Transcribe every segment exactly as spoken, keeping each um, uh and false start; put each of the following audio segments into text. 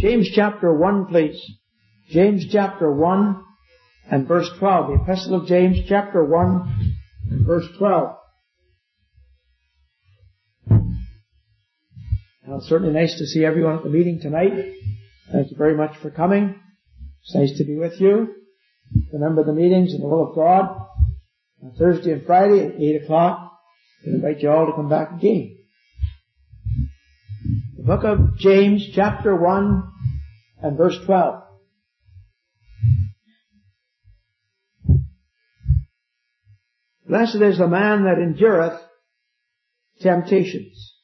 James chapter one, please. James chapter one and verse twelve. The Epistle of James chapter one and verse twelve. Now, it's certainly nice to see everyone at the meeting tonight. Thank you very much for coming. It's nice to be with you. Remember the meetings in the will of God on Thursday and Friday at eight o'clock. I invite you all to come back again. The book of James chapter one and verse twelve. Blessed is the man that endureth temptations.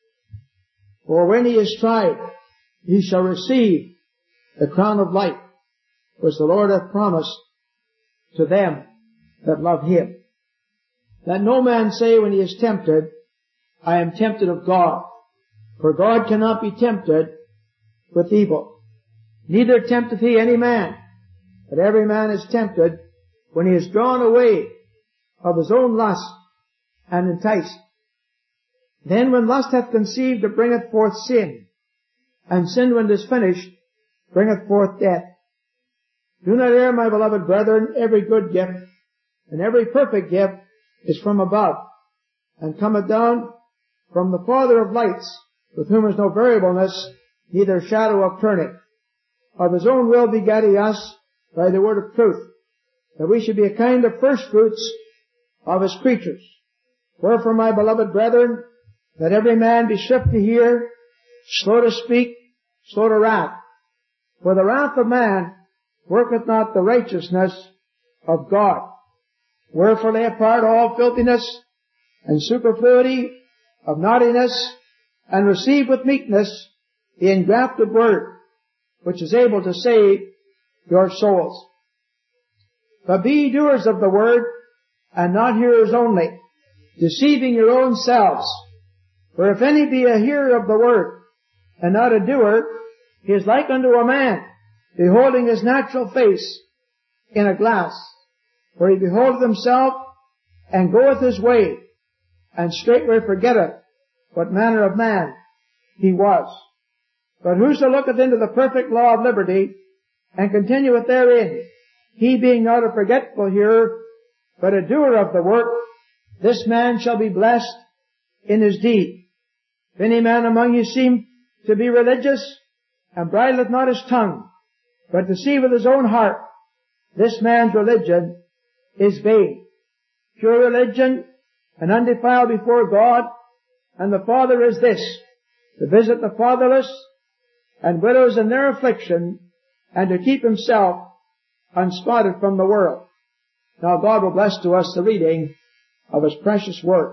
For when he is tried, he shall receive the crown of life, which the Lord hath promised to them that love him. Let no man say when he is tempted, I am tempted of God. For God cannot be tempted with evil. Neither tempteth he any man. But every man is tempted when he is drawn away of his own lust and enticed. Then when lust hath conceived, it bringeth forth sin. And sin, when it is finished, bringeth forth death. Do not err, my beloved brethren. Every good gift and every perfect gift is from above, and cometh down from the Father of lights, with whom is no variableness, neither shadow of turning. Of his own will begat he us by the word of truth, that we should be a kind of first fruits of his creatures. Wherefore, my beloved brethren, let every man be swift to hear, slow to speak, slow to wrath. For the wrath of man worketh not the righteousness of God. Wherefore lay apart all filthiness and superfluity of naughtiness, and receive with meekness the engrafted word, which is able to save your souls. But be ye doers of the word, and not hearers only, deceiving your own selves. For if any be a hearer of the word, and not a doer, he is like unto a man, beholding his natural face in a glass. For he beholdeth himself, and goeth his way, and straightway forgetteth what manner of man he was. But whoso looketh into the perfect law of liberty, and continueth therein, he being not a forgetful hearer, but a doer of the work, this man shall be blessed in his deed. If any man among you seem to be religious, and bridleth not his tongue, but deceiveth his own heart, this man's religion is vain. Pure religion and undefiled before God and the Father is this, to visit the fatherless and widows in their affliction, and to keep himself unspotted from the world. Now God will bless to us the reading of his precious word.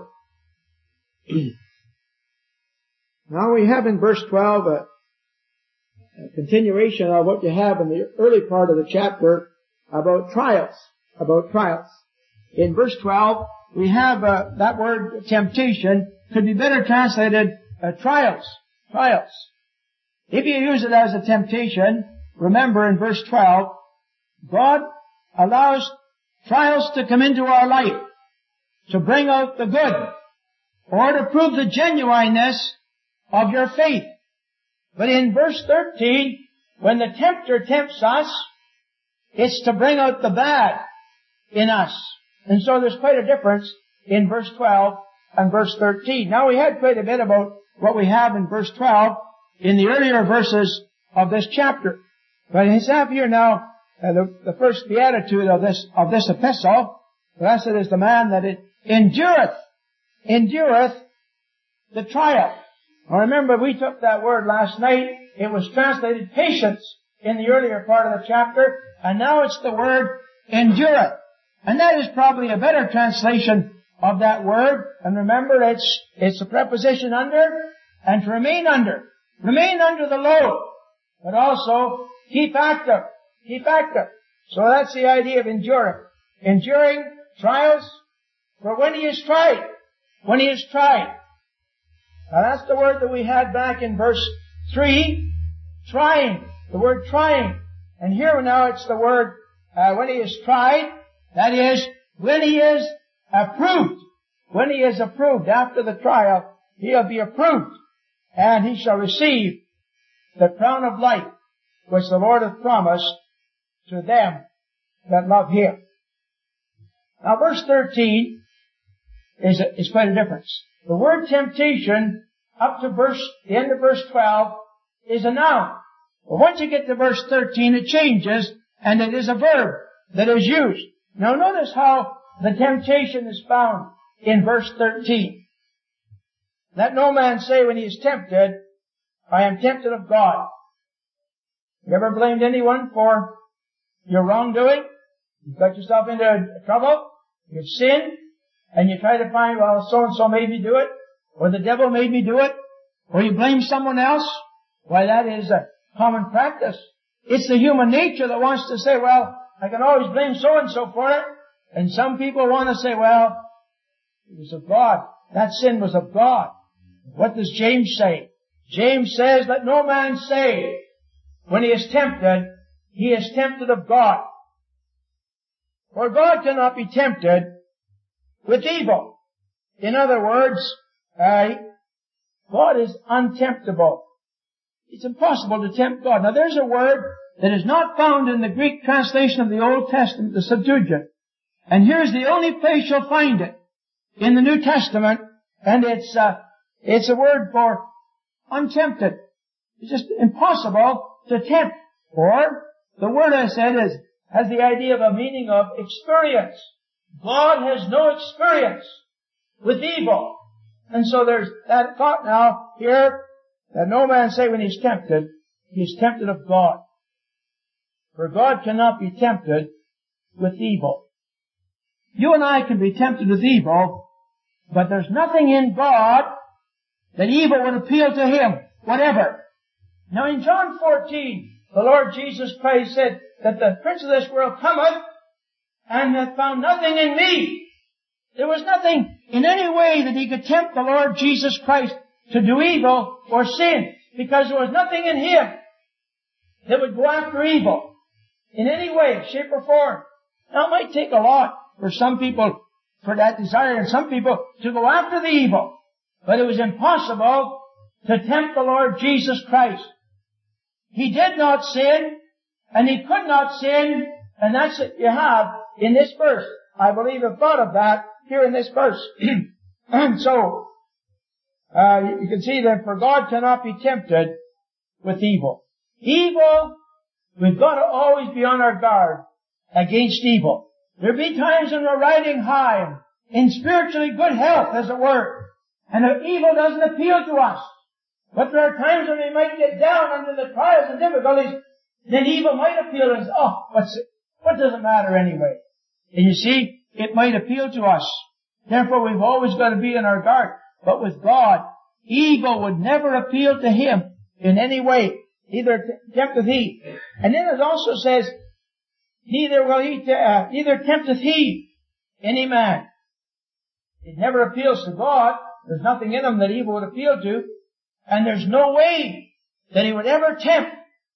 Now we have in verse twelve a, a continuation of what you have in the early part of the chapter about trials, about trials. In verse twelve, we have uh, that word temptation could be better translated uh, trials, trials. If you use it as a temptation, remember in verse twelve, God allows trials to come into our life to bring out the good, or to prove the genuineness of your faith. But in verse thirteen, when the tempter tempts us, it's to bring out the bad in us. And so there's quite a difference in verse twelve and verse thirteen. Now we had quite a bit about what we have in verse twelve in the earlier verses of this chapter. But I have here now uh, the, the first beatitude of this, of this epistle. Blessed is the man that it endureth, endureth the trial. Now remember, we took that word last night. It was translated patience in the earlier part of the chapter, and now it's the word endureth. And that is probably a better translation of that word. And remember, it's, it's a preposition under, and to remain under. Remain under the load, but also keep active, keep active. So that's the idea of enduring. Enduring trials, for when he is tried, when he is tried. Now that's the word that we had back in verse three, trying, the word trying. And here now it's the word, uh, when he is tried, that is, when he is approved. When he is approved after the trial, he'll be approved, and he shall receive the crown of life. which the Lord hath promised to them that love Him. Now verse thirteen is, a, is quite a difference. The word temptation up to verse, the end of verse twelve is a noun. But once you get to verse thirteen, it changes, and it is a verb that is used. Now notice how the temptation is found in verse thirteen. Let no man say when he is tempted, I am tempted of God. You ever blamed anyone for your wrongdoing? You got yourself into trouble, you've sinned, and you try to find, well, so-and-so made me do it, or the devil made me do it, or you blame someone else. Why, that is a common practice. It's the human nature that wants to say, well, I can always blame so-and-so for it. And some people want to say, well, it was of God. That sin was of God. What does James say? James says, let no man say, when he is tempted, he is tempted of God. For God cannot be tempted with evil. In other words, uh, God is untemptable. It's impossible to tempt God. Now there's a word that is not found in the Greek translation of the Old Testament, the Septuagint. And here's the only place you'll find it in the New Testament, and it's uh, it's a word for untempted. It's just impossible to tempt. Or the word I said is has the idea of a meaning of experience. God has no experience with evil, and so there's that thought now here that no man say when he's tempted, he is tempted of God. For God cannot be tempted with evil. You and I can be tempted with evil, but there's nothing in God that evil would appeal to Him, whatever. Now in John fourteen, the Lord Jesus Christ said that the prince of this world cometh and hath found nothing in me. There was nothing in any way that he could tempt the Lord Jesus Christ to do evil or sin, because there was nothing in Him that would go after evil in any way, shape or form. Now it might take a lot for some people, for that desire, and some people to go after the evil. But it was impossible to tempt the Lord Jesus Christ. He did not sin, and He could not sin, and that's what you have in this verse. I believe I've thought of that here in this verse. And so, uh, you can see that for God cannot be tempted with evil. Evil, we've got to always be on our guard against evil. There'll be times when we're riding high, in spiritually good health, as it were, and if evil doesn't appeal to us. But there are times when we might get down under the trials and difficulties, then evil might appeal and say, oh, what's it? What does it matter anyway? And you see, it might appeal to us. Therefore, we've always got to be on our guard. But with God, evil would never appeal to Him in any way. Neither tempteth He. And then it also says, neither will he, t- uh, neither tempteth He any man. It never appeals to God. There's nothing in Him that evil would appeal to. And there's no way that He would ever tempt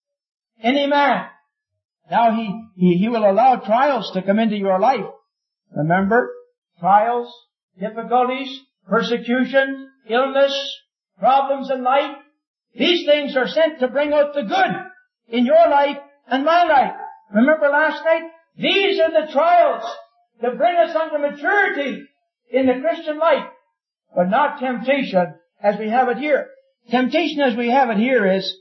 any man. Now He, He, He will allow trials to come into your life. Remember, trials, difficulties, persecution, illness, problems in life. These things are sent to bring out the good in your life and my life. Remember last night? These are the trials that bring us unto maturity in the Christian life, but not temptation as we have it here. Temptation as we have it here is,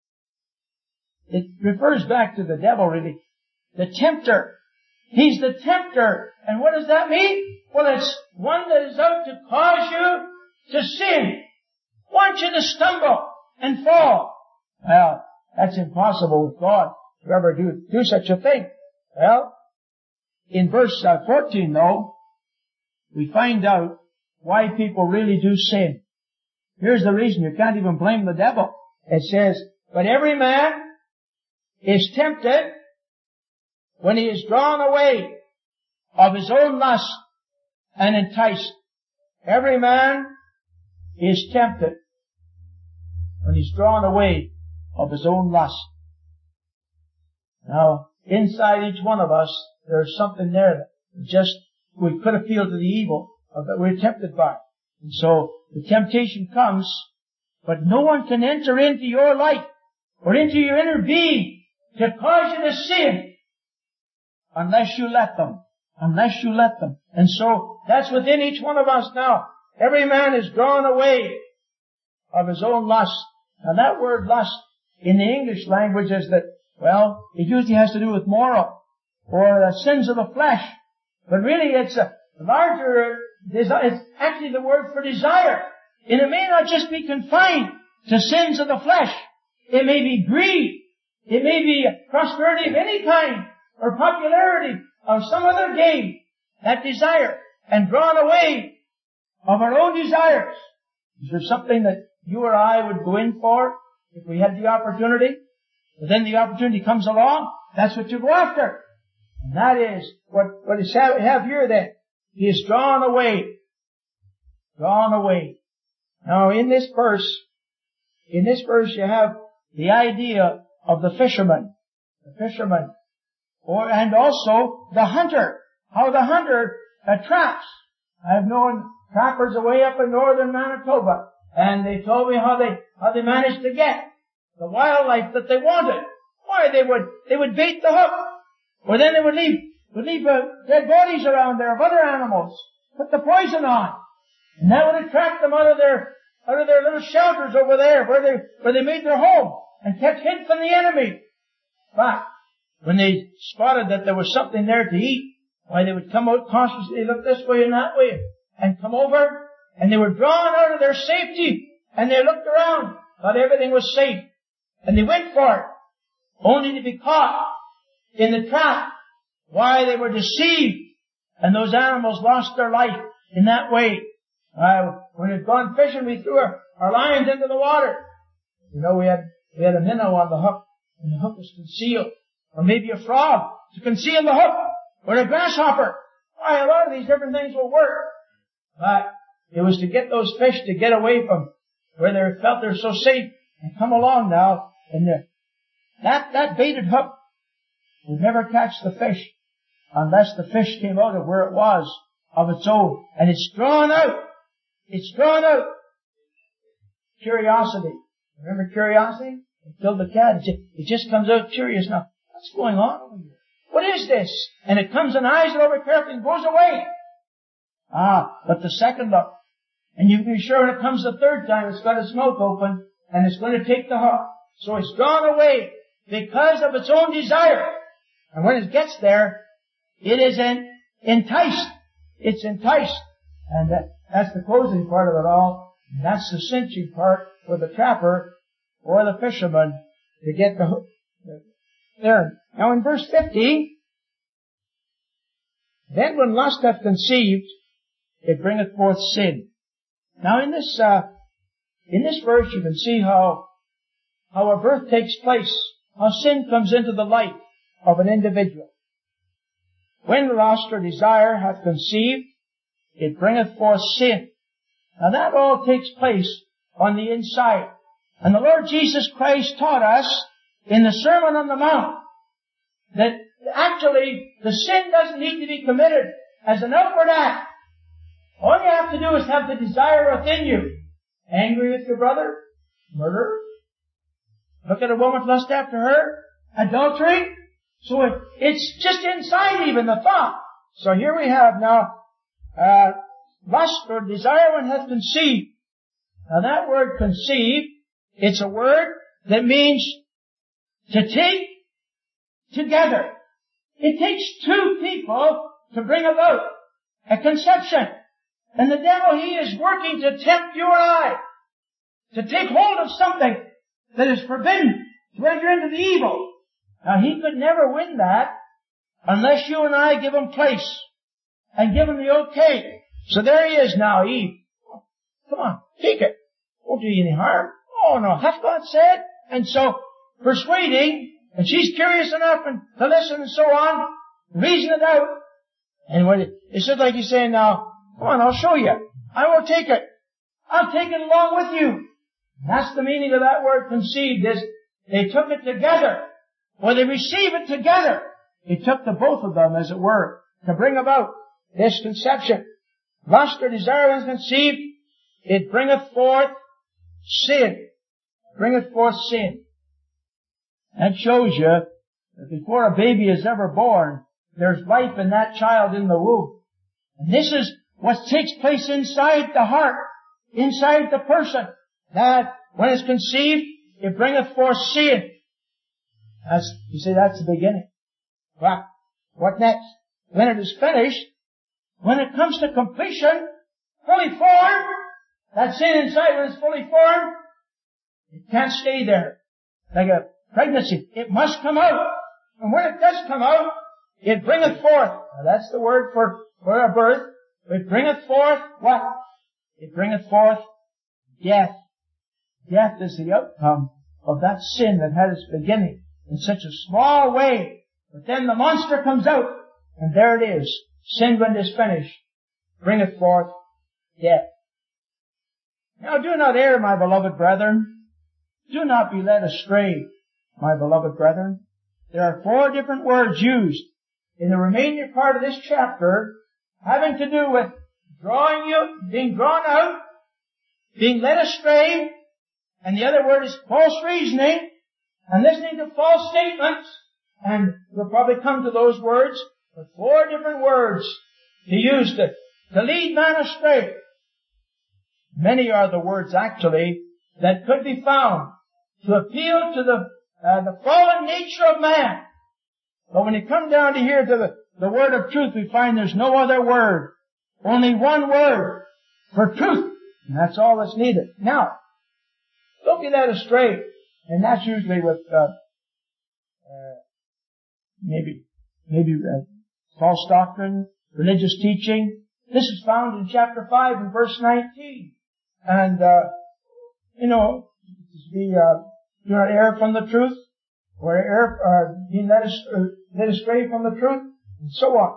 it refers back to the devil really. The tempter. He's the tempter. And what does that mean? Well, it's one that is out to cause you to sin. Want you to stumble and fall. Well, that's impossible with God to ever do, do such a thing. Well, in verse uh, fourteen though, we find out why people really do sin. Here's the reason. You can't even blame the devil. It says, but every man is tempted when he is drawn away of his own lust and enticed. Every man is tempted when he's drawn away of his own lust. Now, inside each one of us, there's something there that just, we could appeal to the evil that we're tempted by. And so, the temptation comes, but no one can enter into your life or into your inner being to cause you to sin unless you let them. Unless you let them. And so, that's within each one of us now. Every man is drawn away of his own lust. Now that word lust in the English language is that, well, it usually has to do with moral or the sins of the flesh. But really it's a larger, it's actually the word for desire. And it may not just be confined to sins of the flesh. It may be greed. It may be prosperity of any kind or popularity of some other gain. That desire. And drawn away of our own desires. Is there something that you or I would go in for if we had the opportunity? But then the opportunity comes along, that's what you go after. And that is what, what we have here then. He is drawn away. Drawn away. Now in this verse, in this verse you have the idea of the fisherman. The fisherman. Or, and also the hunter. How the hunter uh, traps. I've known trappers away up in northern Manitoba. And they told me how they, how they managed to get the wildlife that they wanted. Why, they would, they would bait the hook. Or then they would leave, would leave uh, dead bodies around there of other animals. Put the poison on. And that would attract them out of their, out of their little shelters over there where they, where they made their home and kept hid from the enemy. But when they spotted that there was something there to eat, why, they would come out cautiously, look this way and that way, and come over, and they were drawn out of their safety, and they looked around, thought everything was safe, and they went for it, only to be caught in the trap. Why, they were deceived, and those animals lost their life in that way. Uh, when we'd gone fishing, we threw our, our lines into the water. You know, we had, we had a minnow on the hook, and the hook was concealed. Or maybe a frog to conceal the hook, or a grasshopper. Why, a lot of these different things will work. But it was to get those fish to get away from where they felt they're so safe and come along now. And the, that, that baited hook would never catch the fish unless the fish came out of where it was of its own. And it's drawn out. It's drawn out. Curiosity. Remember curiosity? It killed the cat. It just, it just comes out curious now. What's going on over here? What is this? And it comes and eyes it over carefully and goes away. Ah, but the second look. And you can be sure when it comes the third time, it's got its mouth open and it's going to take the hook. So it's drawn away because of its own desire. And when it gets there, it is en- enticed. It's enticed. And that, that's the closing part of it all. And that's the cinching part for the trapper or the fisherman to get the hook. There. Now in verse fifty, then when lust hath conceived, it bringeth forth sin. Now in this, uh, in this verse you can see how, how a birth takes place, how sin comes into the life of an individual. When lust or desire hath conceived, it bringeth forth sin. Now that all takes place on the inside. And the Lord Jesus Christ taught us in the Sermon on the Mount that actually the sin doesn't need to be committed as an outward act. All you have to do is have the desire within you. Angry with your brother? Murder? Look at a woman, lust after her? Adultery? So it, it's just inside even, the thought. So here we have now, uh, lust or desire when hath conceived. Now that word conceive, it's a word that means to take together. It takes two people to bring about a conception. And the devil, he is working to tempt you or I to take hold of something that is forbidden, to enter into the evil. Now he could never win that unless you and I give him place and give him the okay. So there he is now, Eve. Come on, take it. Won't do you any harm. Oh no, hath God said? And so, persuading, and she's curious enough and to listen and so on, reason it out. And when it, it's just like he's saying now, come on, I'll show you. I will take it. I'll take it along with you. And that's the meaning of that word conceived, is they took it together. Or they receive it together. He took the both of them, as it were, to bring about this conception. Lust or desire is conceived, it bringeth forth sin. Bringeth forth sin. That shows you Before a baby is ever born, there's life in that child in the womb. And this is what takes place inside the heart, inside the person, that when it's conceived, it bringeth forth sin. That's, you see, that's the beginning. Well, what next? When it is finished, when it comes to completion, fully formed, that sin inside when it's fully formed, it can't stay there. Like a pregnancy. It must come out. And when it does come out, it bringeth forth. Now that's the word for, for a birth. It bringeth forth what? It bringeth forth death. Death is the outcome of that sin that had its beginning in such a small way. But then the monster comes out, and there it is. Sin, when it is finished, bringeth forth death. Now do not err, my beloved brethren. Do not be led astray, my beloved brethren. There are four different words used in the remaining part of this chapter having to do with drawing you, being drawn out, being led astray, and the other word is false reasoning, and listening to false statements, and we'll probably come to those words, but four different words to use to, to lead man astray. Many are the words actually that could be found to appeal to the uh, the fallen nature of man. But when you come down to here to the, the word of truth, we find there's no other word. Only one word for truth. And that's all that's needed. Now, don't be led astray. And that's usually with uh, uh, maybe maybe uh, false doctrine, religious teaching. This is found in chapter five and verse nineteen. And, uh, you know, the, uh, do not err from the truth, or err, uh, be led, uh, led astray from the truth, and so on.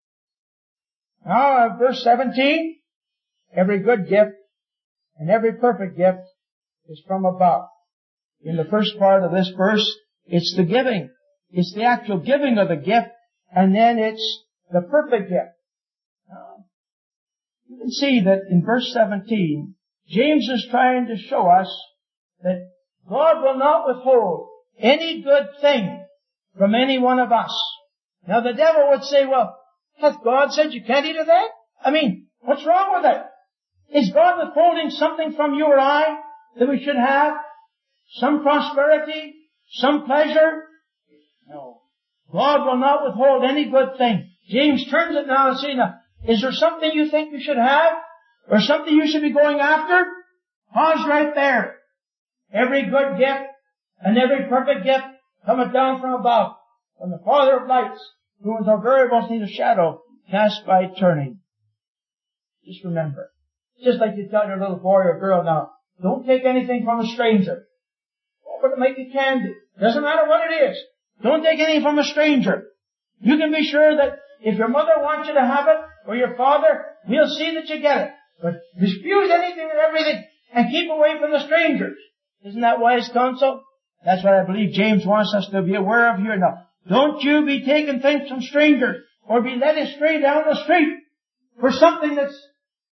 Now, uh, verse seventeen, every good gift and every perfect gift is from above. In the first part of this verse, it's the giving. It's the actual giving of the gift, and then it's the perfect gift. Now, you can see that in verse seventeen, James is trying to show us that God will not withhold any good thing from any one of us. Now the devil would say, well, hath God said you can't eat of that? I mean, what's wrong with it? Is God withholding something from you or I that we should have? Some prosperity? Some pleasure? No. God will not withhold any good thing. James turns it now and says, now, is there something you think you should have? Or something you should be going after? Pause right there. Every good gift and every perfect gift cometh down from above, from the Father of lights, who is no variables neither shadow, cast by turning. Just remember. Just like you tell your little boy or girl now, don't take anything from a stranger. Oh, but it might be candy. Doesn't matter what it is. Don't take anything from a stranger. You can be sure that if your mother wants you to have it, or your father, we'll see that you get it. But refuse anything and everything, and keep away from the strangers. Isn't that wise counsel? That's what I believe James wants us to be aware of here now. Don't you be taking things from strangers, or be led astray down the street for something that's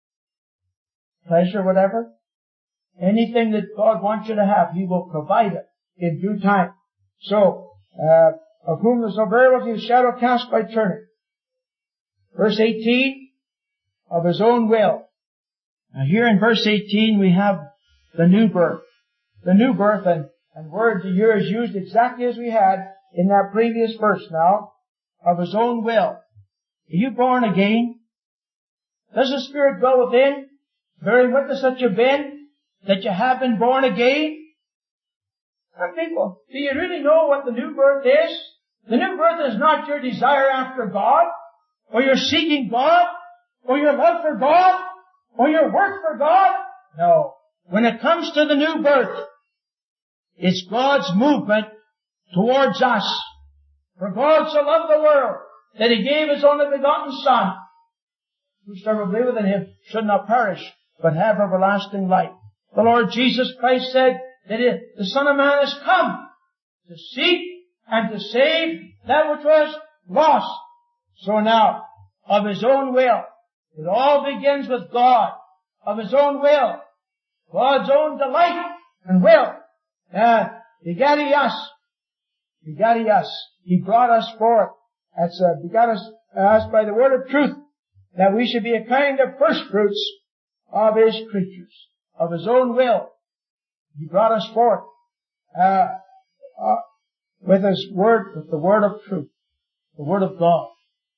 pleasure, whatever. Anything that God wants you to have, He will provide it in due time. So, uh, of whom there's no variable to the shadow cast by turning. Verse eighteen, of His own will. Now here in verse eighteen we have the new birth. The new birth, and, and word here is used exactly as we had in that previous verse now, of His own will. Are you born again? Does the Spirit dwell within, bearing witness that you've been, that you have been born again? And people, do you really know what the new birth is? The new birth is not your desire after God, or your seeking God, or your love for God, or your work for God. No. When it comes to the new birth, it's God's movement towards us. For God so loved the world that He gave His only begotten Son. Whosoever believeth in Him should not perish, but have everlasting life. The Lord Jesus Christ said that the Son of Man has come to seek and to save that which was lost. So now, of His own will, it all begins with God. Of His own will, God's own delight and will, uh, begat He us. begat us. He brought us forth. That's, uh, begat us, us by the word of truth, that we should be a kind of first fruits of His creatures, of His own will. He brought us forth, uh, uh, with His word, with the word of truth, the word of God.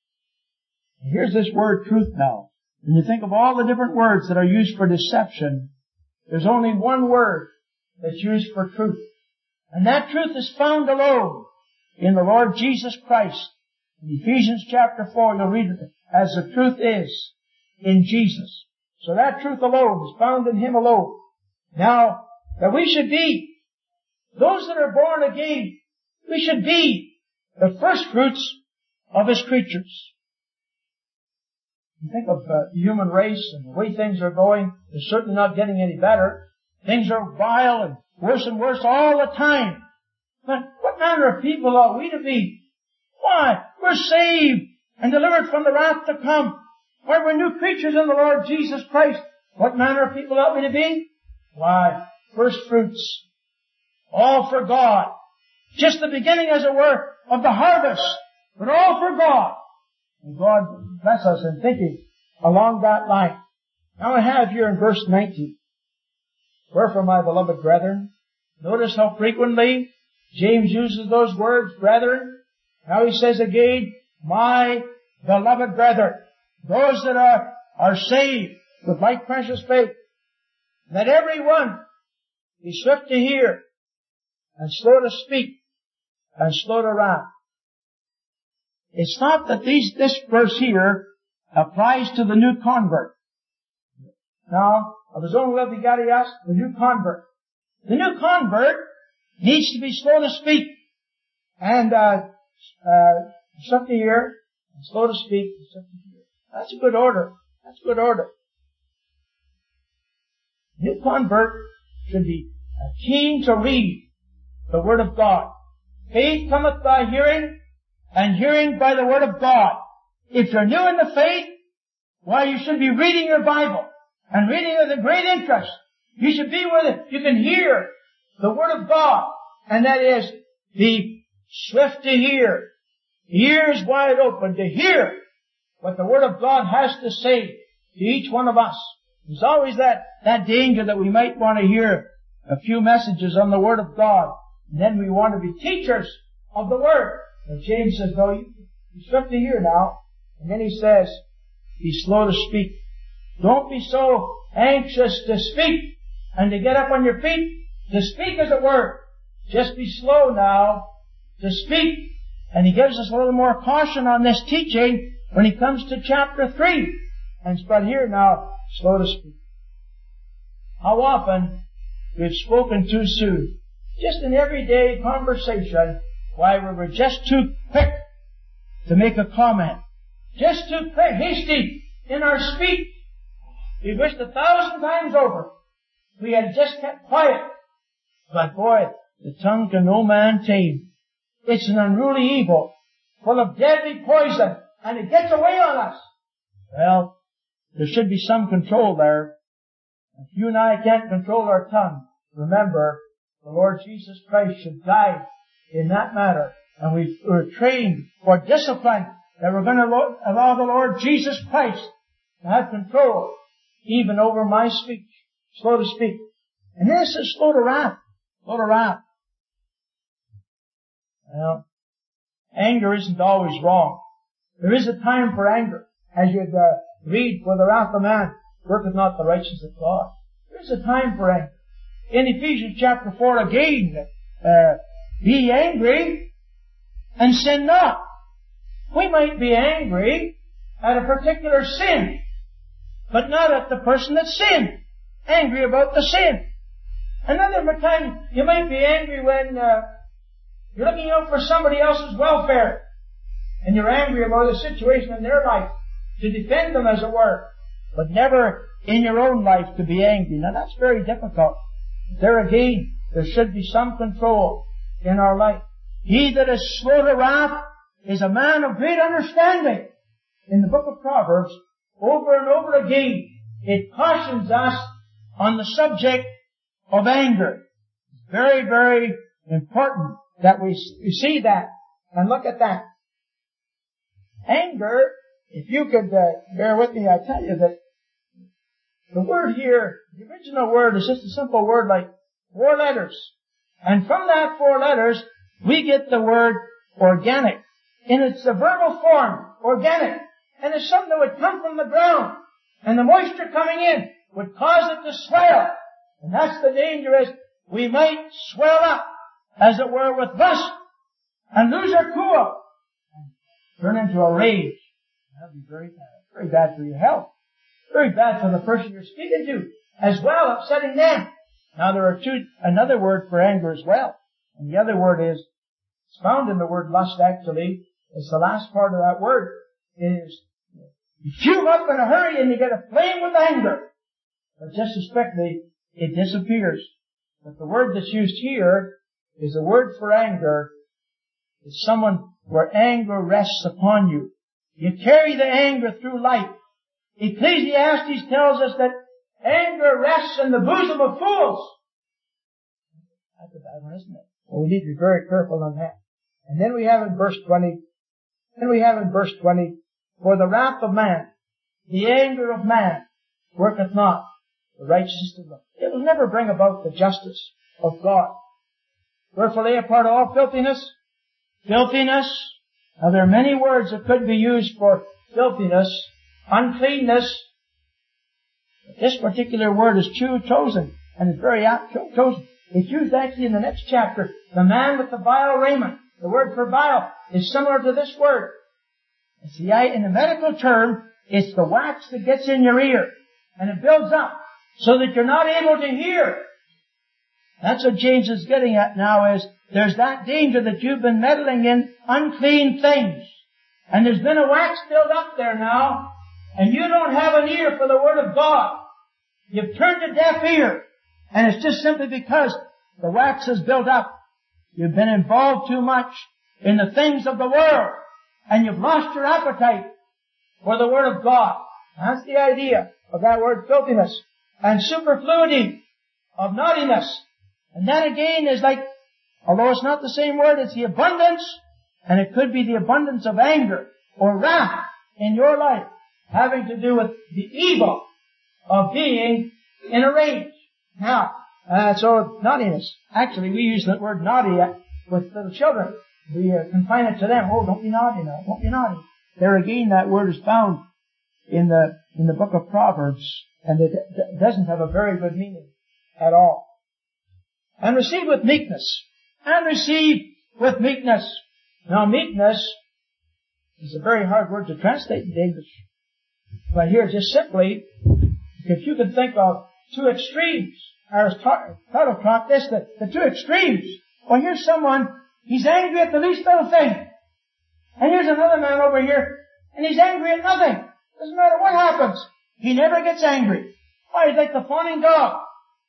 And here's this word truth now. When you think of all the different words that are used for deception, there's only one word that's used for truth. And that truth is found alone in the Lord Jesus Christ. In Ephesians chapter four, you'll read it as the truth is in Jesus. So that truth alone is found in Him alone. Now, that we should be those that are born again, we should be the first fruits of His creatures. You think of uh, the human race and the way things are going, they're certainly not getting any better. Things are vile and worse and worse all the time. But what manner of people ought we to be? Why, we're saved and delivered from the wrath to come. Why, we're new creatures in the Lord Jesus Christ. What manner of people ought we to be? Why, first fruits. All for God. Just the beginning, as it were, of the harvest. But all for God. And God bless us in thinking along that line. Now I have here in verse nineteen. Wherefore, my beloved brethren, notice how frequently James uses those words, brethren. Now he says again, my beloved brethren. Those that are, are saved with like precious faith. Let every one be swift to hear, and slow to speak, and slow to wrath. It's not that these, this verse here applies to the new convert. Now, of his own will begat he us, the new convert. The new convert needs to be slow to speak, and uh, uh, swift to hear, and slow to speak, and swift to hear. That's a good order. That's a good order. New convert should be keen to read the Word of God. Faith cometh by hearing, and hearing by the Word of God. If you're new in the faith, why, you should be reading your Bible, and reading it with a great interest. You should be with it. You can hear the Word of God, and that is, be swift to hear. Ears wide open to hear what the Word of God has to say to each one of us. There's always that, that danger that we might want to hear a few messages on the Word of God, and then we want to be teachers of the Word. And James says, no, you, be swift to hear now. And then he says, be slow to speak. Don't be so anxious to speak and to get up on your feet, to speak as it were. Just be slow now to speak. And he gives us a little more caution on this teaching when he comes to chapter three. And but here now, slow to speak. How often we've spoken too soon. Just in everyday conversation, why, we were just too quick to make a comment. Just too quick, hasty in our speech. We wished a thousand times over we had just kept quiet. But boy, the tongue can no man tame. It's an unruly evil, full of deadly poison, and it gets away on us. Well, there should be some control there. If you and I can't control our tongue, remember, the Lord Jesus Christ should die in that matter. And we were trained for discipline that we're going to allow the Lord Jesus Christ to have control even over my speech. Slow to speak. And this is slow to wrath. Slow to wrath. Well, anger isn't always wrong. There is a time for anger. As you'd uh, read, for the wrath of man worketh not the righteousness of God. There is a time for anger. In Ephesians chapter four again, uh, be angry and sin not. We might be angry at a particular sin, but not at the person that sinned. Angry about the sin. Another time, you might be angry when uh, you're looking out for somebody else's welfare, and you're angry about a situation in their life, to defend them, as it were, but never in your own life to be angry. Now that's very difficult. There again, there should be some control in our life. He that is slow to wrath is a man of great understanding. In the book of Proverbs, over and over again, it cautions us on the subject of anger. It's very, very important that we, we see that. And look at that. Anger, if you could uh, bear with me, I tell you that the word here, the original word is just a simple word like four letters. And from that four letters, we get the word organic. And it's a verbal form, organic. And it's something that would come from the ground. And the moisture coming in would cause it to swell. And that's the danger, is we might swell up, as it were, with lust, and lose our cool, and turn into a rage. That would be very bad. Very bad for your health. Very bad for the person you're speaking to, as well, upsetting them. Now there are two, another word for anger as well. And the other word is, it's found in the word lust actually. It's the last part of that word. It is, you fume up in a hurry and you get aflame with anger. But just as quickly, it disappears. But the word that's used here is a word for anger. It's someone where anger rests upon you. You carry the anger through life. Ecclesiastes tells us that anger rests in the bosom of fools. That's a bad one, isn't it? Well, we need to be very careful on that. And then we have in verse twenty, then we have in verse twenty, for the wrath of man, the anger of man, worketh not the righteousness of God. It will never bring about the justice of God. Wherefore lay apart all filthiness, filthiness. Now there are many words that could be used for filthiness, uncleanness. But this particular word is chosen, and it's very apt chosen. It's used actually in the next chapter. The man with the vile raiment. The word for vile is similar to this word. And see, in the medical term, it's the wax that gets in your ear, and it builds up so that you're not able to hear. That's what James is getting at now, is there's that danger that you've been meddling in unclean things. And there's been a wax built up there now, and you don't have an ear for the Word of God. You've turned a deaf ear. And it's just simply because the wax is built up. You've been involved too much in the things of the world, and you've lost your appetite for the Word of God. That's the idea of that word filthiness. And superfluity of naughtiness. And that again is like, although it's not the same word, it's the abundance, and it could be the abundance of anger or wrath in your life, having to do with the evil of being in a rage. Now, uh, so naughtiness. Actually, we use the word naughty with little children. We uh, confine it to them. Oh, don't be naughty now. Don't be naughty. There again, that word is found in the in the book of Proverbs, and it d- doesn't have a very good meaning at all. And receive with meekness. And receive with meekness. Now, meekness is a very hard word to translate in English. But here, just simply, if you can think of two extremes. Aristotle taught this, the, the two extremes. Well, here's someone, he's angry at the least little thing. And here's another man over here, and he's angry at nothing. Doesn't matter what happens. He never gets angry. Why, he's like the fawning dog.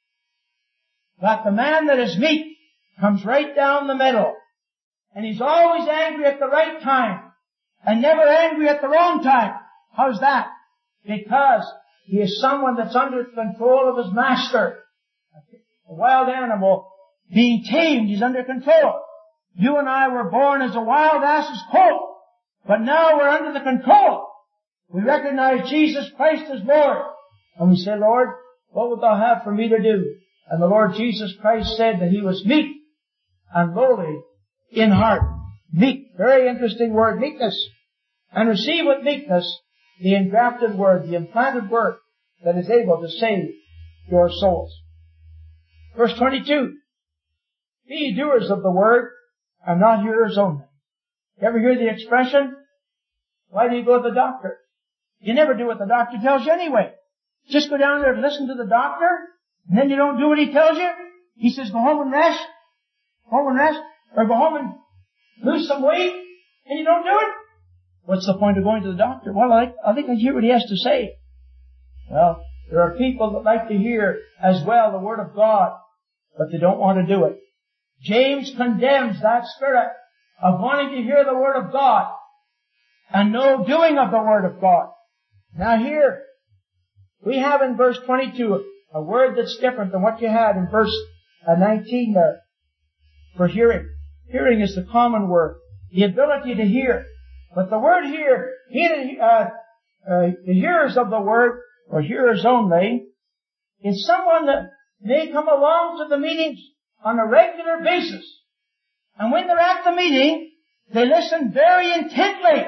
But the man that is meek comes right down the middle. And he's always angry at the right time. And never angry at the wrong time. How's that? Because he is someone that's under control of his master. A wild animal being tamed, he's under control. You and I were born as a wild ass's colt, but now we're under the control. We recognize Jesus Christ as Lord. And we say, Lord, what wilt thou have for me to do? And the Lord Jesus Christ said that he was meek and lowly in heart. Meek. Very interesting word, meekness. And receive with meekness the engrafted word, the implanted word that is able to save your souls. Verse twenty-two. Be ye doers of the word, and not hearers only. You ever hear the expression? Why do you go to the doctor? You never do what the doctor tells you anyway. Just go down there and listen to the doctor, and then you don't do what he tells you. He says, go home and rest. Go home and rest. Or go home and lose some weight, and you don't do it. What's the point of going to the doctor? Well, I, I think I hear what he has to say. Well, there are people that like to hear as well the Word of God, but they don't want to do it. James condemns that spirit of wanting to hear the Word of God and no doing of the Word of God. Now here, we have in verse twenty-two a word that's different than what you had in verse nineteen there for hearing. Hearing is the common word. The ability to hear. But the word here, he, uh, uh, the hearers of the word, or hearers only, is someone that may come along to the meetings on a regular basis. And when they're at the meeting, they listen very intently.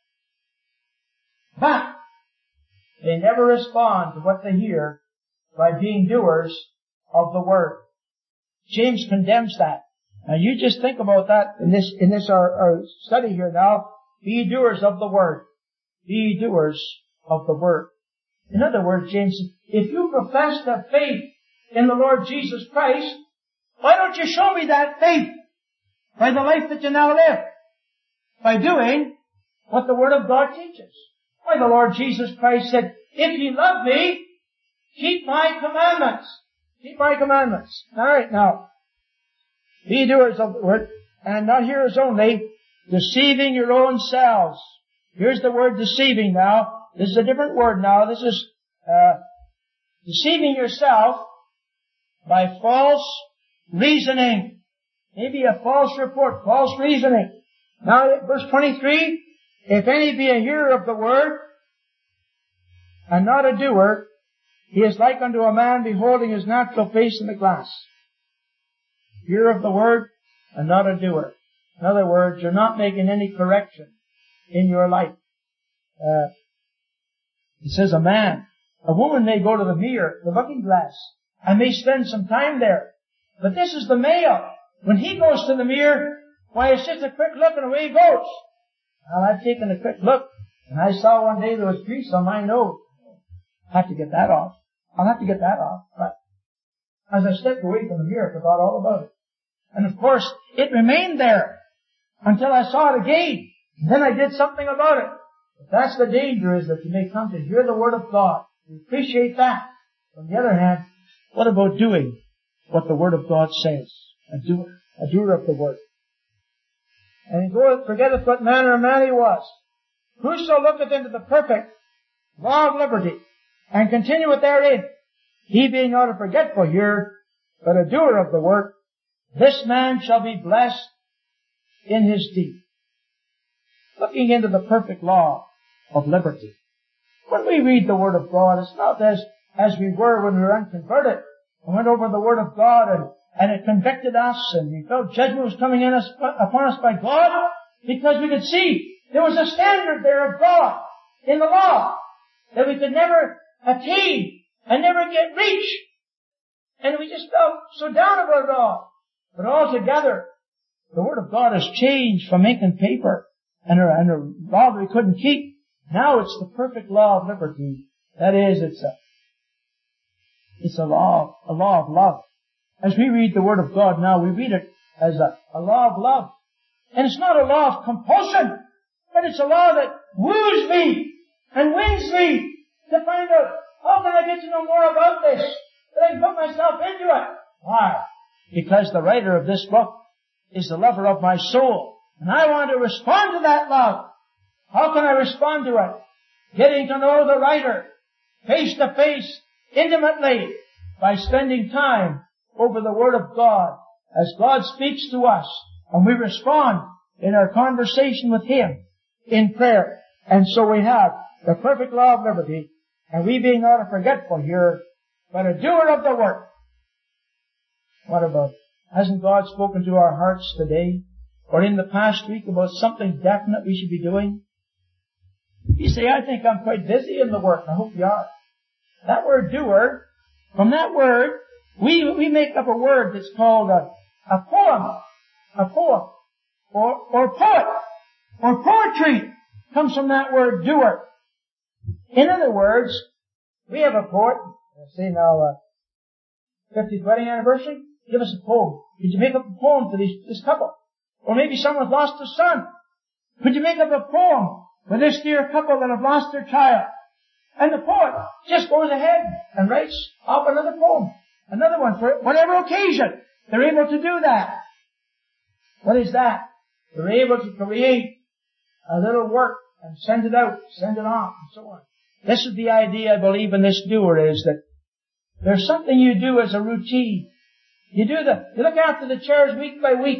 But they never respond to what they hear by being doers of the word. James condemns that. Now you just think about that in this, in this our, our study here now. Be ye doers of the word. Be ye doers of the word. In other words, James, if you profess to have faith in the Lord Jesus Christ, why don't you show me that faith by the life that you now live? By doing what the Word of God teaches. Why, the Lord Jesus Christ said, if ye love me, keep my commandments. Keep my commandments. Alright, now, be doers of the word, and not hearers only, deceiving your own selves. Here's the word deceiving now. This is a different word now. This is, uh, deceiving yourself by false reasoning. Maybe a false report, false reasoning. Now, verse twenty-three, if any be a hearer of the word, and not a doer, he is like unto a man beholding his natural face in the glass. Hearer of the word, and not a doer. In other words, you're not making any correction in your life. Uh, it says a man, a woman may go to the mirror, the looking glass, and may spend some time there. But this is the male. When he goes to the mirror, why, it's just a quick look and away he goes. Well, I've taken a quick look, and I saw one day there was grease on my nose. I'll have to get that off. I'll have to get that off. But as I stepped away from the mirror, I forgot all about it. And of course, it remained there until I saw it again. And then I did something about it. But that's the danger, is that you may come to hear the Word of God. We appreciate that. On the other hand, what about doing what the Word of God says? A doer, a doer of the Word. And he goeth, forgetteth what manner of man he was. Whoso looketh into the perfect law of liberty, and continueth therein, he being not a forgetful hearer, but a doer of the work, this man shall be blessed in his deed. Looking into the perfect law of liberty. When we read the Word of God, it's not as, as we were when we were unconverted. We went over the Word of God and, and it convicted us, and we felt judgment was coming in us, upon us by God, because we could see there was a standard there of God in the law that we could never attain and never get reach. And we just felt so down about it all. But altogether, the Word of God has changed from ink and paper and a, and a law that we couldn't keep. Now it's the perfect law of liberty. That is, it's a, it's a law, a law of love. As we read the Word of God now, we read it as a, a law of love. And it's not a law of compulsion, but it's a law that woos me and wins me to find out, how can I get to know more about this? That I can put myself into it. Why? Because the writer of this book is the lover of my soul. And I want to respond to that love. How can I respond to it? Getting to know the writer face to face, intimately, by spending time over the Word of God as God speaks to us, and we respond in our conversation with Him in prayer. And so we have the perfect law of liberty, and we being not a forgetful hearer, but a doer of the work. What about it? Hasn't God spoken to our hearts today, or in the past week, about something definite we should be doing? You say, I think I'm quite busy in the work. I hope you are. That word doer, from that word, we, we make up a word that's called a, a poem. A poem. Or, or poet. Or poetry comes from that word doer. In other words, we have a poet. Let's see now, uh, fiftieth wedding anniversary. Give us a poem. Could you make up a poem for these, this couple? Or maybe someone's lost a son. Could you make up a poem for this dear couple that have lost their child? And the poet just goes ahead and writes off another poem. Another one for whatever occasion. They're able to do that. What is that? They're able to create a little work and send it out, send it off, and so on. This is the idea, I believe, in this doer, is that there's something you do as a routine. You do the, you look after the chairs week by week.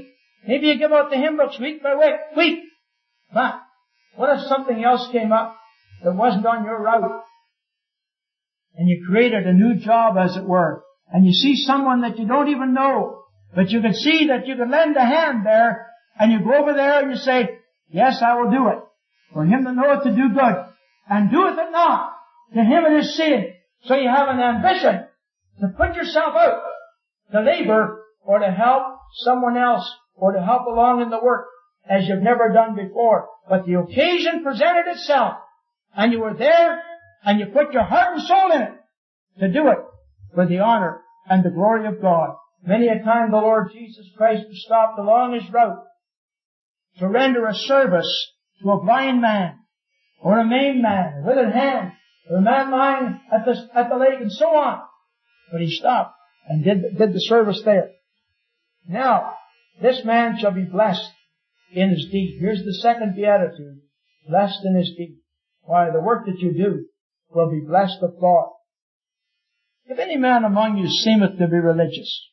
Maybe you give out the hymn books week by week, week. But what if something else came up that wasn't on your route? And you created a new job, as it were. And you see someone that you don't even know, but you can see that you can lend a hand there, and you go over there and you say, yes, I will do it. For him that knoweth to do good, and doeth it not, to him it is sin. So you have an ambition to put yourself out, to labor, or to help someone else, or to help along in the work, as you've never done before. But the occasion presented itself, and you were there, and you put your heart and soul in it, to do it for the honor and the glory of God. Many a time the Lord Jesus Christ was stopped along his route to render a service to a blind man, or a maimed man, a withered hand, or a man lying at the, at the lake, and so on. But he stopped and did, did the service there. Now, this man shall be blessed in his deed. Here's the second beatitude. Blessed in his deed. Why, the work that you do will be blessed of God. If any man among you seemeth to be religious,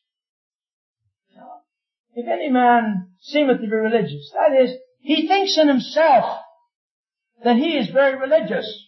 if any man seemeth to be religious, that is, he thinks in himself that he is very religious.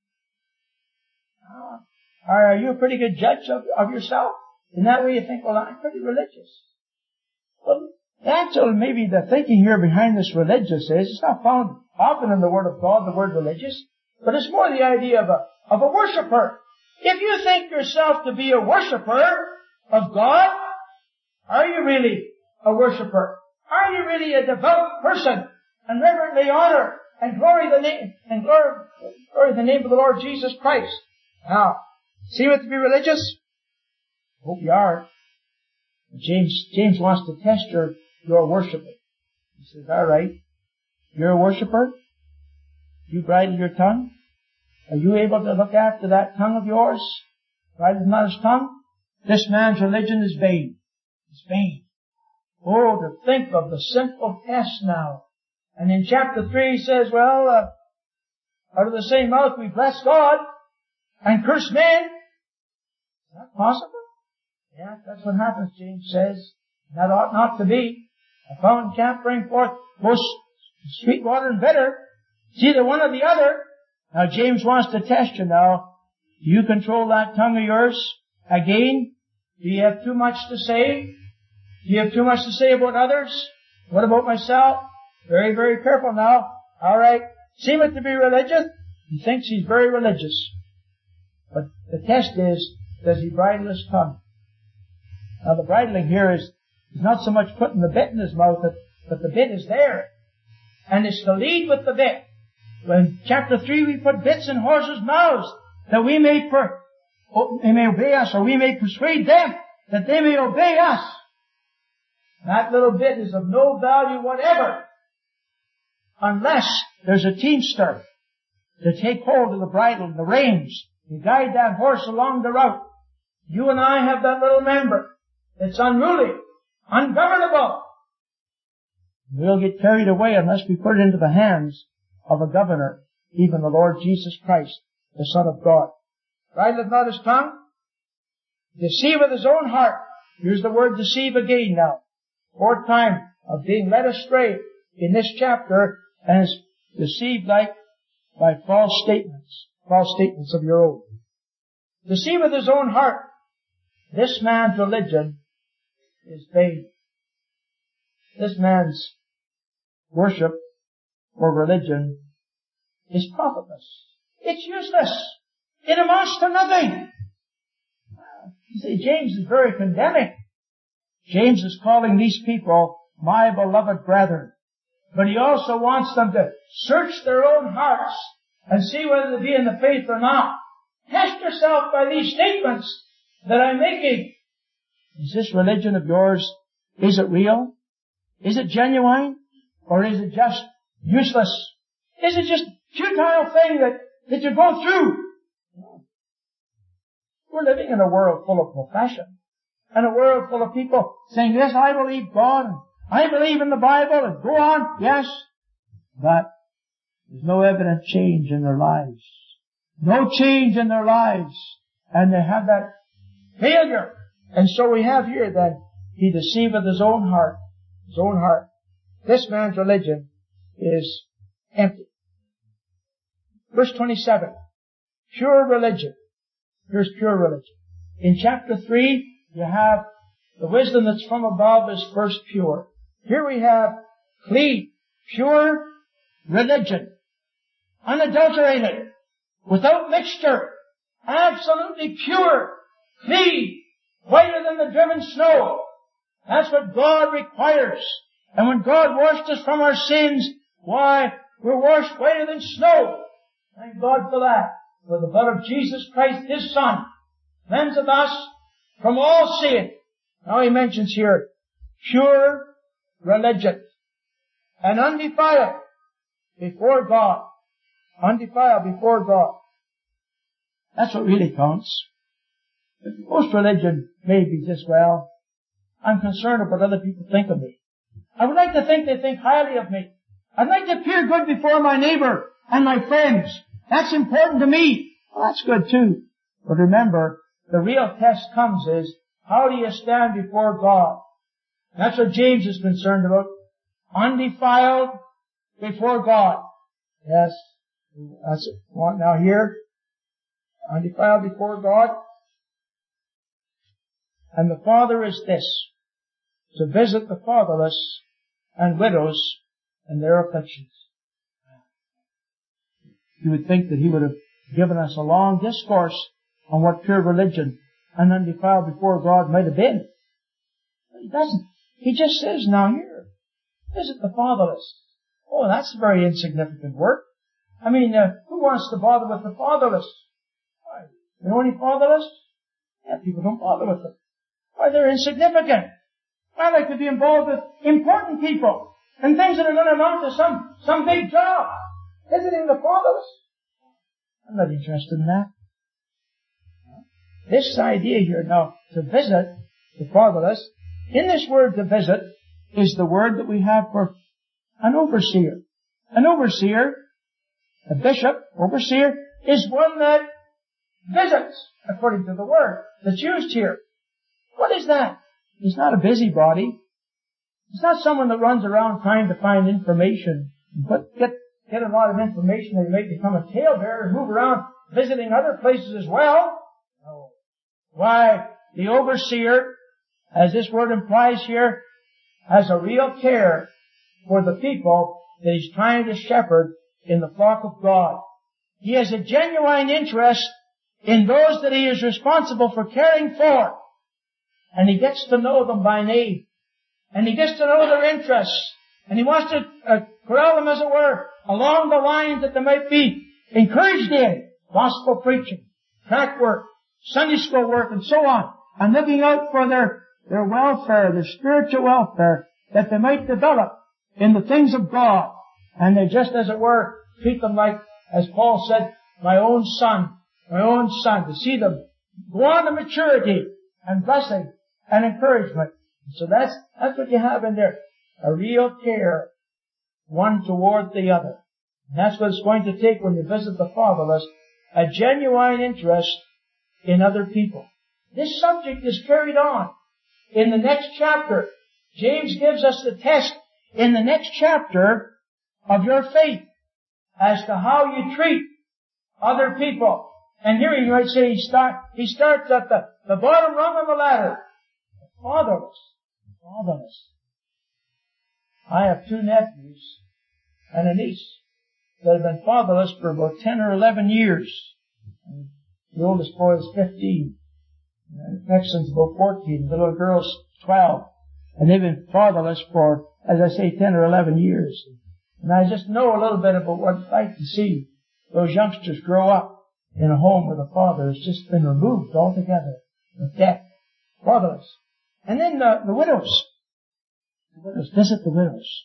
Are you a pretty good judge of, of yourself? In that way you think, well, I'm pretty religious. Well, actually, maybe the thinking here behind this religious is, it's not found often in the Word of God, the word religious, but it's more the idea of a, of a worshiper. If you think yourself to be a worshiper of God, are you really a worshiper? Are you really a devout person and reverently honor and glory the name and glory, glory the name of the Lord Jesus Christ? Now, see what to be religious? Hope you are. James James wants to test your your worshiping. He says, all right, you're a worshiper. You bridle your tongue. Are you able to look after that tongue of yours? Bridle not his tongue. This man's religion is vain. It's vain. Oh, to think of the sinful test now. And in chapter three he says, well, uh, out of the same mouth we bless God and curse men. Is that possible? Yeah, that's what happens, James says. That ought not to be. A fountain can't bring forth both sweet water and bitter. It's either one or the other. Now James wants to test you now. Do you control that tongue of yours? Again, do you have too much to say? Do you have too much to say about others? What about myself? Very, very careful now. All right. Seemeth to be religious. He thinks he's very religious. But the test is, does he bridle his tongue? Now the bridling here is, is not so much putting the bit in his mouth, but, but the bit is there. And it's to lead with the bit. In chapter three we put bits in horses' mouths that we may per, they may obey us, or we may persuade them that they may obey us. That little bit is of no value whatever unless there's a teamster to take hold of the bridle and the reins and guide that horse along the route. You and I have that little member that's unruly, ungovernable. We'll get carried away unless we put it into the hands of a governor, even the Lord Jesus Christ, the Son of God. Bridleth not his tongue, deceiveth his own heart. Here's the word deceive again now. Fourth time of being led astray in this chapter, and is deceived like by false statements, false statements of your own. Deceiveth his own heart. This man's religion is vain. This man's worship or religion is profitless. It's useless. It amounts to nothing. You see, James is very condemning. James is calling these people my beloved brethren. But he also wants them to search their own hearts and see whether they be in the faith or not. Test yourself by these statements that I'm making. Is this religion of yours, is it real? Is it genuine? Or is it just useless? Is it just a futile thing that, that you go through? We're living in a world full of profession. And a world full of people saying, yes, I believe God, and I believe in the Bible, and go on, yes. But there's no evident change in their lives. No change in their lives. And they have that failure. And so we have here that he deceiveth his own heart. his own heart. This man's religion is empty. Verse twenty-seven. Pure religion. Here's pure religion. In chapter three, you have the wisdom that's from above is first pure. Here we have clean, pure religion. Unadulterated. Without mixture. Absolutely pure. Clean. Whiter than the driven snow. That's what God requires. And when God washed us from our sins, why, we're washed whiter than snow. Thank God for that. For the blood of Jesus Christ, His Son, cleanseth us from all sin. Now he mentions here, pure religion. And undefiled before God. Undefiled before God. That's what really counts. Most religion may be just, well, I'm concerned about what other people think of me. I would like to think they think highly of me. I'd like to appear good before my neighbor and my friends. That's important to me. Well, that's good too. But remember, the real test comes is, how do you stand before God? That's what James is concerned about. Undefiled before God. Yes, that's it. Want now here? Undefiled before God. And the Father is this, to visit the fatherless and widows in their afflictions. You would think that He would have given us a long discourse on what pure religion and undefiled before God might have been. But He doesn't. He just says now here, visit the fatherless. Oh, that's a very insignificant work. I mean, uh, who wants to bother with the fatherless? Why, you know any fatherless? Yeah, people don't bother with them. Why, they're insignificant. Why, they could be involved with important people and things that are going to amount to some, some big job. Visiting the fatherless. I'm not interested in that. This idea here now, to visit the fatherless, in this word to visit, is the word that we have for an overseer. An overseer, a bishop, overseer, is one that visits, according to the word that's used here. What is that? He's not a busybody. He's not someone that runs around trying to find information, but get, get a lot of information that he may become a talebearer and move around visiting other places as well. No. Why, the overseer, as this word implies here, has a real care for the people that he's trying to shepherd in the flock of God. He has a genuine interest in those that he is responsible for caring for. And he gets to know them by name. And he gets to know their interests. And he wants to uh, corral them, as it were, along the lines that they might be encouraged in. Gospel preaching, tract work, Sunday school work, and so on. And looking out for their, their welfare, their spiritual welfare, that they might develop in the things of God. And they just, as it were, treat them like, as Paul said, my own son, my own son, to see them go on to maturity and blessing and encouragement. So that's, that's what you have in there. A real care, one toward the other. And that's what it's going to take when you visit the fatherless. A genuine interest in other people. This subject is carried on in the next chapter. James gives us the test in the next chapter of your faith as to how you treat other people. And here you might say he, start, he starts at the, the bottom rung of the ladder. The fatherless. The fatherless. I have two nephews and a niece that have been fatherless for about ten or eleven years. And the oldest boy is fifteen. And the next one's about fourteen. The little girl's twelve. And they've been fatherless for, as I say, ten or eleven years. And I just know a little bit about what it's like to see those youngsters grow up in a home where the father has just been removed altogether with death. Fatherless. And then the, the widows. The widows. Visit the widows.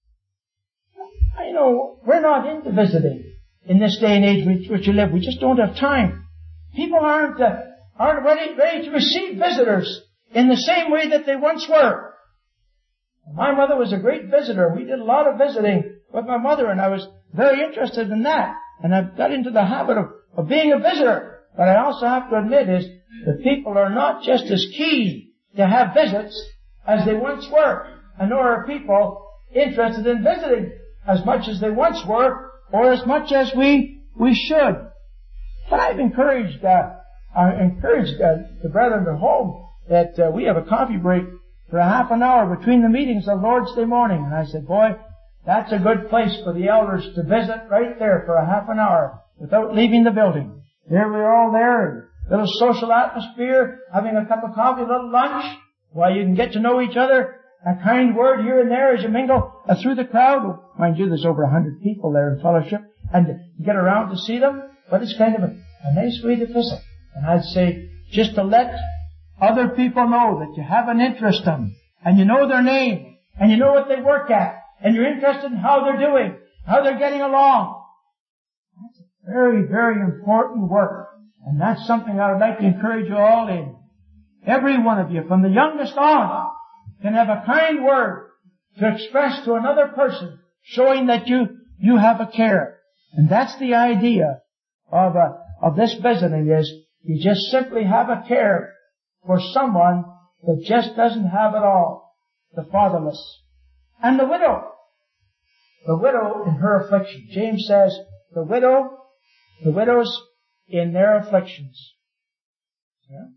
You know, we're not into visiting in this day and age which, which you live. We just don't have time. People aren't, uh, aren't ready, ready to receive visitors in the same way that they once were. My mother was a great visitor. We did a lot of visiting with my mother, and I was very interested in that. And I've got into the habit of, of being a visitor. But I also have to admit is that people are not just as keen to have visits as they once were. And nor are people interested in visiting as much as they once were, or as much as we we should. But I've encouraged, uh, I encouraged uh, the brethren at home that uh, we have a coffee break for a half an hour between the meetings of Lord's Day morning. And I said, boy, that's a good place for the elders to visit right there for a half an hour without leaving the building. There we're all there, a little social atmosphere, having a cup of coffee, a little lunch, while you can get to know each other. A kind word here and there as you mingle uh, through the crowd. Mind you, there's over a hundred people there in fellowship, and you get around to see them, but it's kind of a, a nice way to visit. And I'd say, just to let other people know that you have an interest in them, and you know their name, and you know what they work at, and you're interested in how they're doing, how they're getting along. That's a very, very important work. And that's something I would like to encourage you all in. Every one of you, from the youngest on, can have a kind word to express to another person, showing that you, you have a care. And that's the idea of, uh, of this visiting is, you just simply have a care for someone that just doesn't have it all. The fatherless. And the widow. The widow in her affliction. James says, the widow, the widows in their afflictions. Yeah.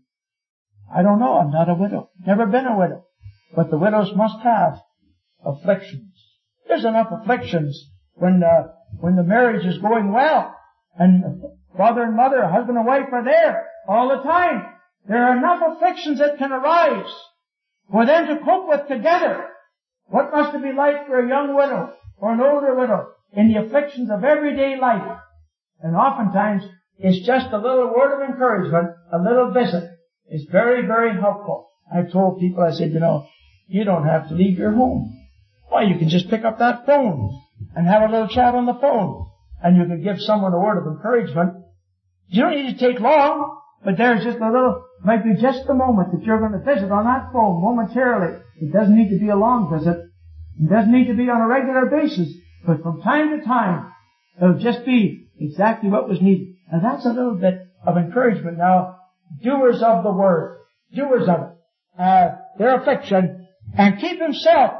I don't know, I'm not a widow. Never been a widow. But the widows must have afflictions. There's enough afflictions when uh, when the marriage is going well, and father and mother, husband and wife are there all the time. There are enough afflictions that can arise for them to cope with together. What must it be like for a young widow or an older widow in the afflictions of everyday life? And oftentimes, it's just a little word of encouragement, a little visit, is very, very helpful. I've told people, I said, you know, you don't have to leave your home. Why, you can just pick up that phone and have a little chat on the phone. And you can give someone a word of encouragement. You don't need to take long, but there's just a little, might be just the moment that you're going to visit on that phone momentarily. It doesn't need to be a long visit. It doesn't need to be on a regular basis. But from time to time, it'll just be exactly what was needed. And that's a little bit of encouragement. Now, doers of the word, doers of it, uh, their affliction, and keep himself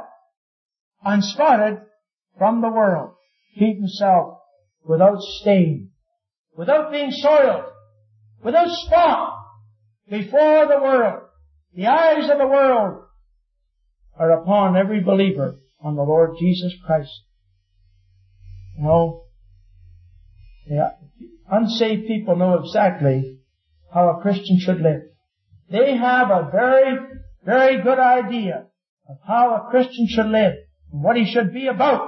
unspotted from the world. Keep himself without stain, without being soiled, without spot before the world. The eyes of the world are upon every believer on the Lord Jesus Christ. You know, the unsaved people know exactly how a Christian should live. They have a very, very good idea of how a Christian should live and what he should be about.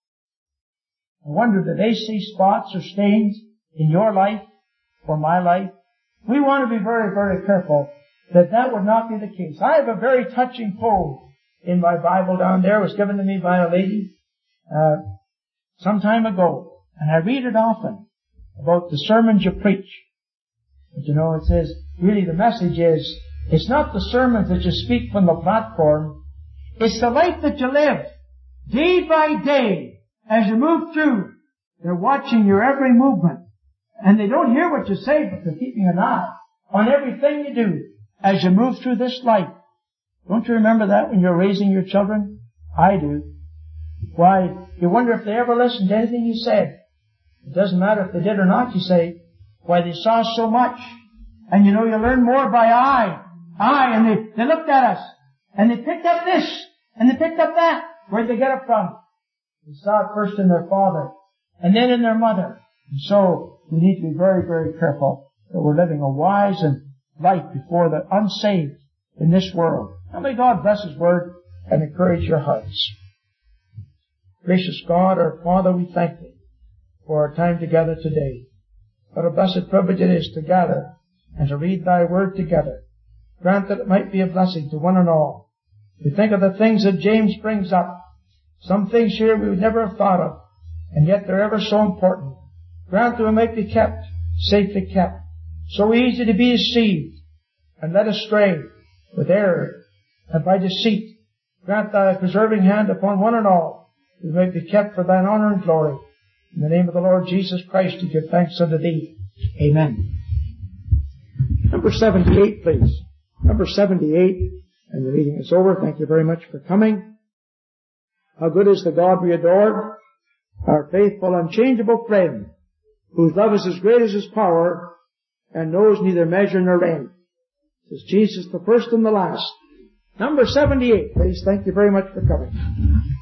I wonder, do they see spots or stains in your life or my life? We want to be very, very careful that that would not be the case. I have a very touching poem in my Bible down there. It was given to me by a lady uh, some time ago, and I read it often about the sermons you preach. But you know, it says, really the message is, it's not the sermons that you speak from the platform, it's the life that you live, day by day, as you move through. They're watching your every movement. And they don't hear what you say, but they're keeping an eye on everything you do as you move through this life. Don't you remember that when you're raising your children? I do. Why, you wonder if they ever listened to anything you said. It doesn't matter if they did or not, you say. Why, they saw so much. And you know, you learn more by eye. Eye, and they, they looked at us. And they picked up this. And they picked up that. Where'd they get it from? They saw it first in their father. And then in their mother. And so, we need to be very, very careful that we're living a wise and life before the unsaved in this world. And may God bless His Word and encourage your hearts. Gracious God, our Father, we thank Thee for our time together today. What a blessed privilege it is to gather and to read Thy Word together. Grant that it might be a blessing to one and all. We think of the things that James brings up. Some things here we would never have thought of, and yet they're ever so important. Grant that we might be kept, safely kept, so easy to be deceived and led astray with error and by deceit. Grant Thy preserving hand upon one and all, that we might be kept for Thine honor and glory. In the name of the Lord Jesus Christ, we give thanks unto Thee. Amen. Number seventy-eight, please. Number seventy-eight, and the meeting is over. Thank you very much for coming. How good is the God we adore, our faithful, unchangeable friend, whose love is as great as His power, and knows neither measure nor end. This is Jesus, the first and the last. Number seventy-eight. Please, thank you very much for coming.